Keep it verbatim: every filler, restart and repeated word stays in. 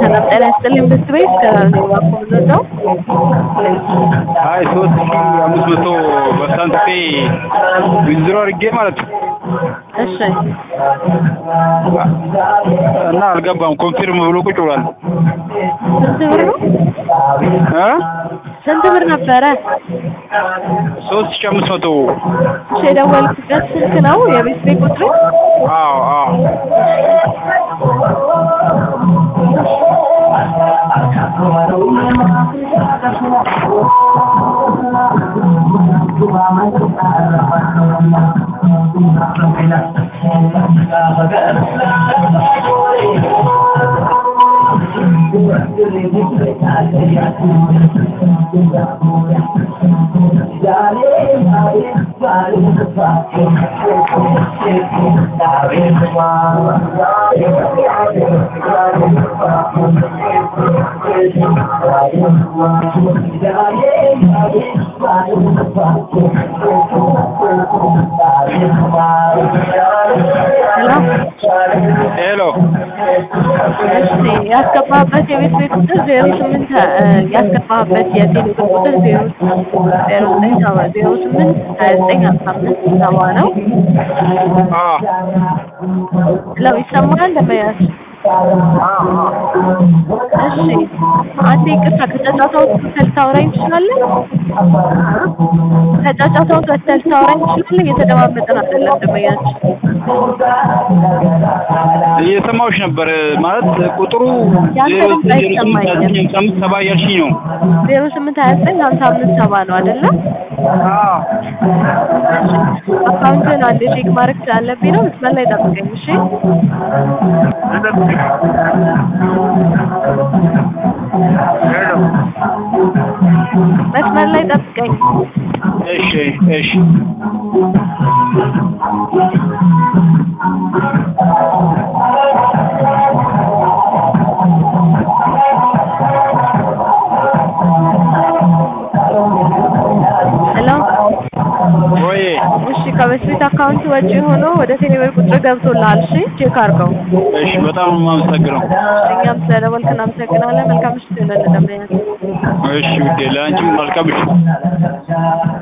ሰላም ጤና ይስጥልኝ ብትበይ ከራኔው አቆምነው አይ ሶስት ሺህ አምስት መቶ በሳንቲም ዊዝድሮ አድርጌ ማለት ነው። እሺ እና አልገባም ኮንፊርም ብሎ ቁጭ ብሏል። ስንት ብር ነው? እ ስንት ብር ነበረ? ሶስት ሺህ አምስት መቶ እሺ የደወልኩበት ስልክ ነው የቤት ቤት ቁጥር? አዎ አዎ ሄሎ እሺ ያስገባበት የቤት ቤት ቁጥር ዜሮ ስምንት ያስገባበት የቴሌ ቁጥር ዜሮ ዜሮ ዘጠኝ ሰባ ዜሮ ስምንት ሃያ ዘጠኝ አስራ አምስት ሰባ ነው። አዎ ለው ይሰማል ለበያስ እሺ አንዴ ይቅርታ ከጫጫታው ልታወራኝ ትችላለህ? ከጫጫታው ልታወራኝ ትችላለህ? የተደማመጠን አይደለም ደመያች እየሰማሁሽ ነበር ማለት ቁጥሩ ያንተ ድምፅ አይሰማኝም። ሰባ ያልሽኝ ነው ዜሮ ስምንት ሃያ ዘጠኝ ሃምሳ አምስት ሰባ ነው አይደለ? አዎ አካውንትን አንዴ ቼክ ማድረግ ስላለብኝ ነው። መስመር ላይ ጠብቀኝ እሺ። መስመር ላይ ጠብቀኝ እሺ እሺ ሄሎ ወይ እሺ ከበስቤት አካውንት ወጪ ሆኖ ወደ ቴሌብር ቁጥር ገብቶልሃል። እሺ ቼክ አድርገው። እሺ በጣም የማመሰግነው። እኛም ስለደወልክ እናመሰግናለን። መልካም ምሽት ይሁንልህ ደምያት። እሺ ውዴ ለአንቺም መልካም ምሽት።